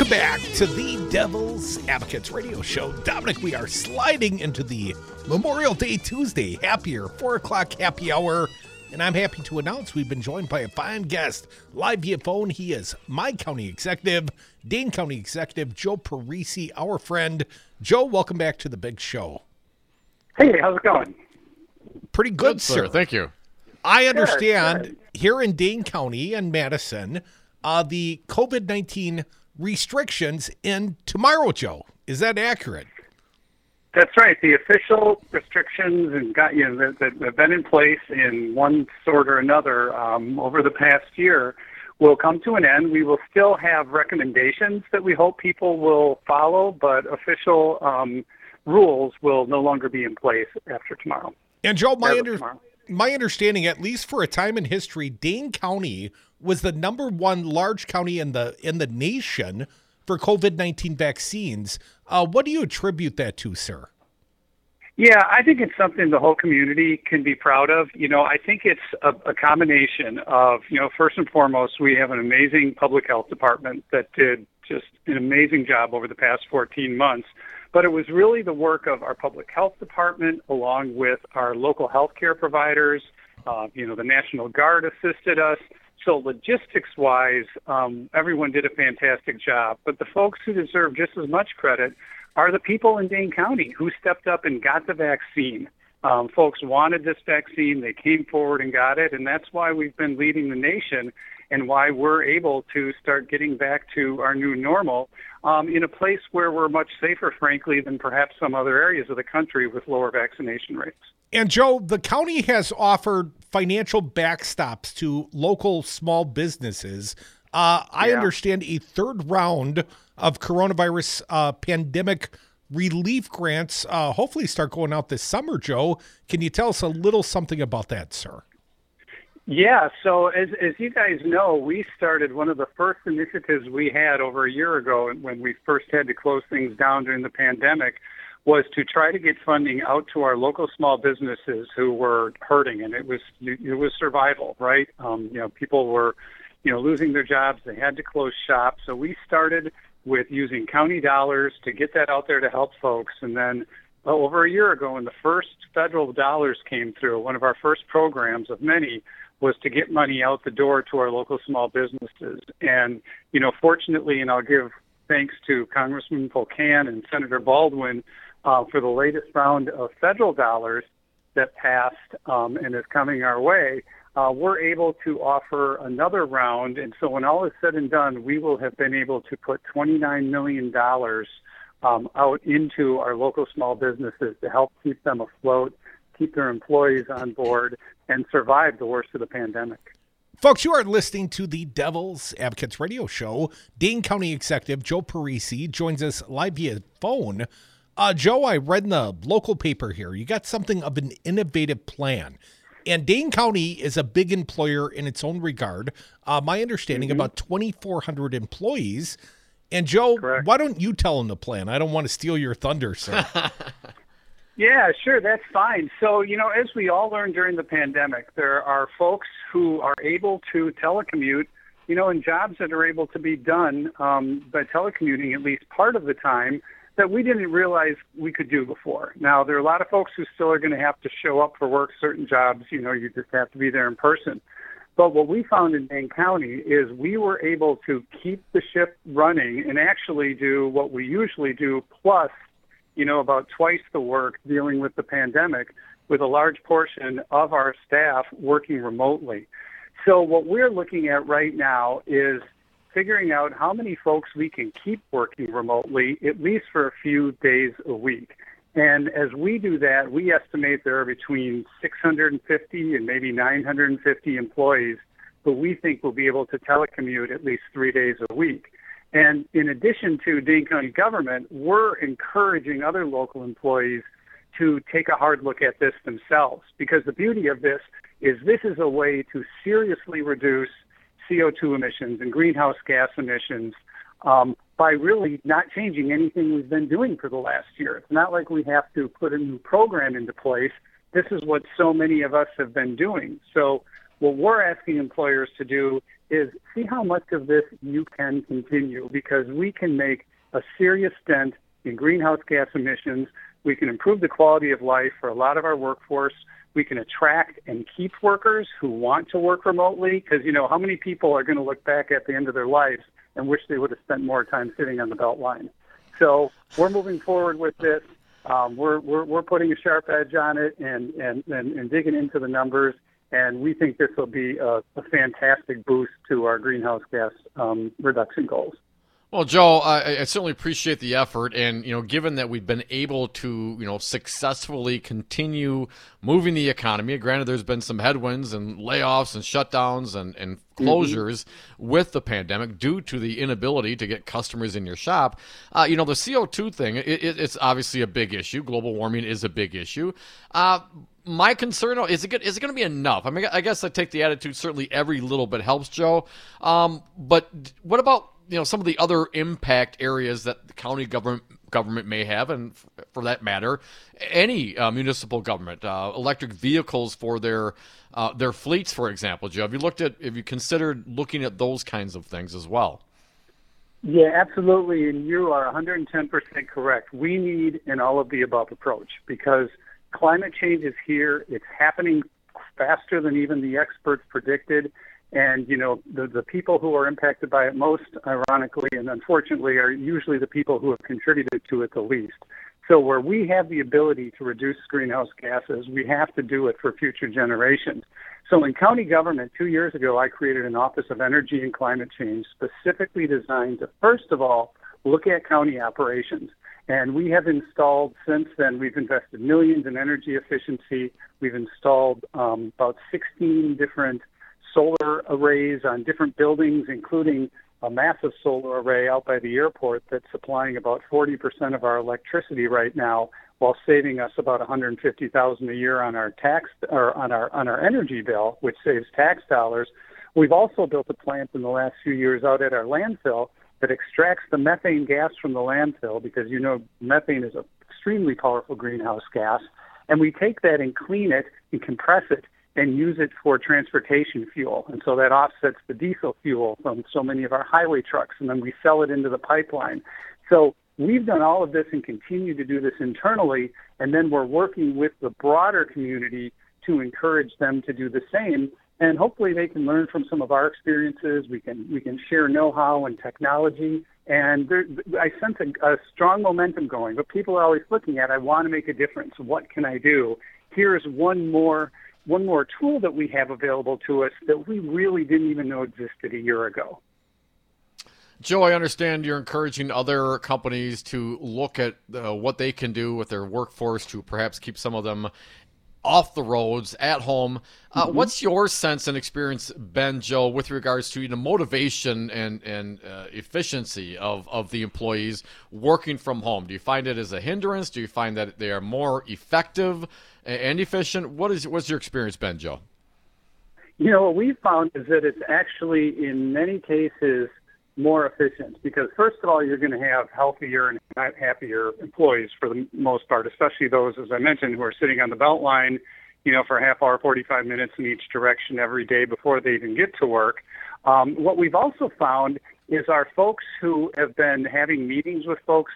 Welcome back to the Devil's Advocates Radio Show. Dominic, we are sliding into the Memorial Day Tuesday happier 4 o'clock happy hour. And I'm happy to announce we've been joined by a fine guest live via phone. He is my county executive, Dane County Executive Joe Parisi, our friend. Joe, welcome back to the big show. Hey, how's it going? Pretty good, sir. Thank you. I understand here in Dane County and Madison, the COVID-19 restrictions end tomorrow, Joe. Is that accurate? That's right. The official restrictions that have been in place in one sort or another over the past year will come to an end. We will still have recommendations that we hope people will follow, but official rules will no longer be in place after tomorrow. And Joe, my understanding, at least for a time in history, Dane County was the number one large county in the nation for COVID-19 vaccines. What do you attribute that to, sir? Yeah, I think it's something the whole community can be proud of. I think it's a combination of, first and foremost, we have an amazing public health department that did just an amazing job over the past 14 months. But it was really the work of our public health department along with our local health care providers. The National Guard assisted us. So logistics-wise, everyone did a fantastic job. But the folks who deserve just as much credit are the people in Dane County who stepped up and got the vaccine. Folks wanted this vaccine. They came forward and got it. And that's why we've been leading the nation and why we're able to start getting back to our new normal in a place where we're much safer, frankly, than perhaps some other areas of the country with lower vaccination rates. And, Joe, the county has offered financial backstops to local small businesses. I understand a third round of coronavirus pandemic relief grants hopefully start going out this summer, Joe. Can you tell us a little something about that, sir? Yeah, so as you guys know, we started one of the first initiatives we had over a year ago when we first had to close things down during the pandemic was to try to get funding out to our local small businesses who were hurting, and it was survival, right? People were, losing their jobs. They had to close shop. So we started with using county dollars to get that out there to help folks. And then over a year ago, when the first federal dollars came through, one of our first programs of many was to get money out the door to our local small businesses. And, fortunately, and I'll give thanks to Congressman Polkan and Senator Baldwin for the latest round of federal dollars that passed and is coming our way, we're able to offer another round. And so when all is said and done, we will have been able to put $29 million out into our local small businesses to help keep them afloat, keep their employees on board, and survive the worst of the pandemic. Folks, you are listening to the Devil's Advocates Radio Show. Dane County Executive Joe Parisi joins us live via phone. Joe, I read in the local paper here, you got something of an innovative plan. And Dane County is a big employer in its own regard. My understanding, about 2,400 employees. And Joe, Correct. Why don't you tell them the plan? I don't want to steal your thunder, sir. Yeah, sure, that's fine. So, as we all learned during the pandemic, there are folks who are able to telecommute, in jobs that are able to be done by telecommuting at least part of the time that we didn't realize we could do before. Now, there are a lot of folks who still are going to have to show up for work. Certain jobs, you just have to be there in person. But what we found in Dane County is we were able to keep the ship running and actually do what we usually do, plus about twice the work dealing with the pandemic, with a large portion of our staff working remotely. So what we're looking at right now is figuring out how many folks we can keep working remotely, at least for a few days a week. And as we do that, we estimate there are between 650 and maybe 950 employees who we think will be able to telecommute at least 3 days a week. And in addition to Dane County government, we're encouraging other local employees to take a hard look at this themselves, because the beauty of this is a way to seriously reduce CO2 emissions and greenhouse gas emissions by really not changing anything we've been doing for the last year. It's not like we have to put a new program into place. This is what so many of us have been doing. So what we're asking employers to do is see how much of this you can continue, because we can make a serious dent in greenhouse gas emissions. We can improve the quality of life for a lot of our workforce. We can attract and keep workers who want to work remotely, because, how many people are going to look back at the end of their lives and wish they would have spent more time sitting on the Beltline? So we're moving forward with this. We're putting a sharp edge on it and digging into the numbers, and we think this will be a fantastic boost to our greenhouse gas reduction goals. Well, Joe, I certainly appreciate the effort, and given that we've been able to successfully continue moving the economy. Granted, there's been some headwinds and layoffs and shutdowns and closures with the pandemic due to the inability to get customers in your shop. The CO2 thing, it's obviously a big issue. Global warming is a big issue. My concern is it going to be enough? I mean, I guess I take the attitude certainly every little bit helps, Joe. But what about some of the other impact areas that the county government may have, and for that matter, any municipal government, electric vehicles for their fleets, for example. Joe, have you considered looking at those kinds of things as well? Yeah, absolutely, and you are 110% correct. We need an all-of-the-above approach, because climate change is here. It's happening faster than even the experts predicted. And, the people who are impacted by it most, ironically and unfortunately, are usually the people who have contributed to it the least. So where we have the ability to reduce greenhouse gases, we have to do it for future generations. So in county government, 2 years ago, I created an Office of Energy and Climate Change specifically designed to, first of all, look at county operations. And we have installed, since then, we've invested millions in energy efficiency. We've installed about 16 different solar arrays on different buildings, including a massive solar array out by the airport that's supplying about 40% of our electricity right now, while saving us about $150,000 a year on our tax or on our energy bill, which saves tax dollars. We've also built a plant in the last few years out at our landfill that extracts the methane gas from the landfill, because methane is an extremely powerful greenhouse gas, and we take that and clean it and compress it and use it for transportation fuel. And so that offsets the diesel fuel from so many of our highway trucks, and then we sell it into the pipeline. So we've done all of this and continue to do this internally, and then we're working with the broader community to encourage them to do the same. And hopefully they can learn from some of our experiences. We can share know-how and technology. And I sense a strong momentum going, but people are always looking at, I want to make a difference. What can I do? Here's one more tool that we have available to us that we really didn't even know existed a year ago. Joe, I understand you're encouraging other companies to look at what they can do with their workforce to perhaps keep some of them off the roads, at home. What's your sense and experience been, Joe, with regards to motivation and efficiency of the employees working from home? Do you find it as a hindrance? Do you find that they are more effective and efficient? What's your experience been, Joe? What we've found is that it's actually, in many cases, more efficient, because first of all, you're going to have healthier and happier employees for the most part, especially those, as I mentioned, who are sitting on the Beltline, for a half hour, 45 minutes in each direction every day before they even get to work. What we've also found is our folks who have been having meetings with folks,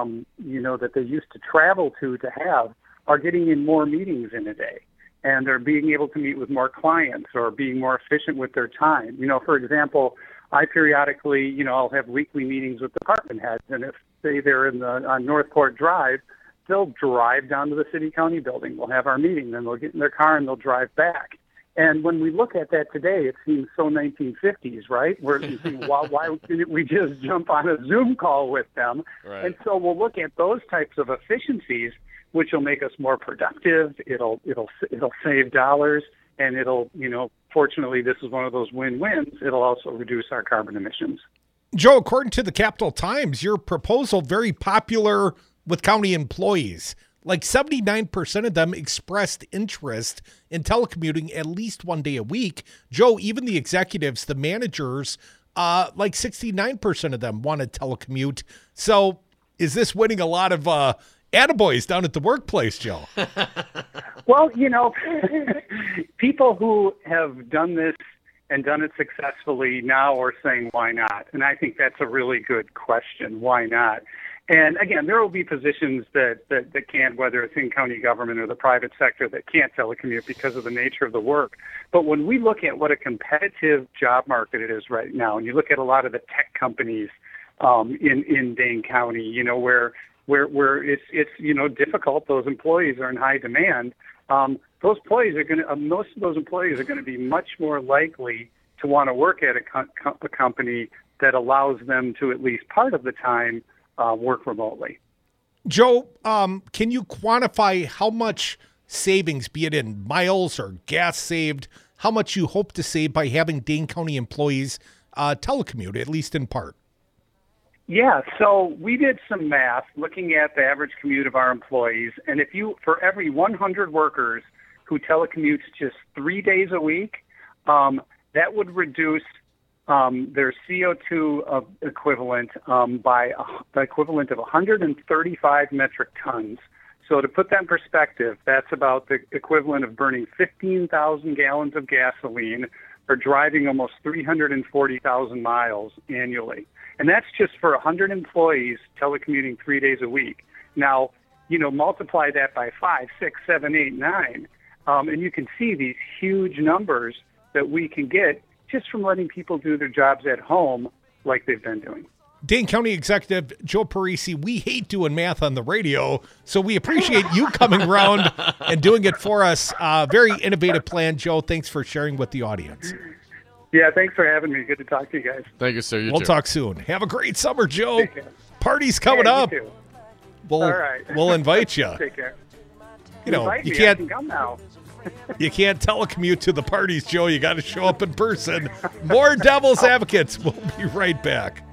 that they used to travel to have, are getting in more meetings in a day. And they're being able to meet with more clients or being more efficient with their time. For example, I periodically, I'll have weekly meetings with department heads, and if they're on Northport Drive, they'll drive down to the city-county building. We'll have our meeting, then they'll get in their car and they'll drive back. And when we look at that today, it seems so 1950s, right? Why didn't we just jump on a Zoom call with them? Right. And so we'll look at those types of efficiencies, which will make us more productive. It'll save dollars, and it'll, fortunately, this is one of those win-wins. It'll also reduce our carbon emissions. Joe, according to the Capital Times, your proposal very popular with county employees. Like 79% of them expressed interest in telecommuting at least one day a week. Joe, even the executives, the managers, like 69% of them want to telecommute. So is this winning a lot of attaboys down at the workplace, Joe? Well, people who have done this and done it successfully, now we're saying why not? And I think that's a really good question. Why not? And again, there will be positions that can't, whether it's in county government or the private sector, that can't telecommute because of the nature of the work. But when we look at what a competitive job market it is right now, and you look at a lot of the tech companies in Dane County, you know, where it's you know, difficult, those employees are in high demand. Those employees are going to, most of those employees are going to be much more likely to want to work at a company that allows them to, at least part of the time, work remotely. Joe, can you quantify how much savings, be it in miles or gas saved, how much you hope to save by having Dane County employees telecommute, at least in part? Yeah, so we did some math looking at the average commute of our employees, and if you, for every 100 workers who telecommutes just 3 days a week, that would reduce their CO2 equivalent by the equivalent of 135 metric tons. So to put that in perspective, that's about the equivalent of burning 15,000 gallons of gasoline or driving almost 340,000 miles annually. And that's just for 100 employees telecommuting 3 days a week. Now, you know, multiply that by 5, 6, 7, 8, 9, and you can see these huge numbers that we can get just from letting people do their jobs at home like they've been doing. Dane County Executive Joe Parisi, we hate doing math on the radio, so we appreciate you coming around and doing it for us. Very innovative plan, Joe. Thanks for sharing with the audience. Yeah, thanks for having me. Good to talk to you guys. Thank you, sir. We'll talk soon. Have a great summer, Joe. Take care. Party's coming You up. too. All right. We'll invite you. Take care. You know, Invite you me. can't I can come now. You can't telecommute to the parties, Joe. You got to show up in person. More Devil's Advocates. We'll be right back.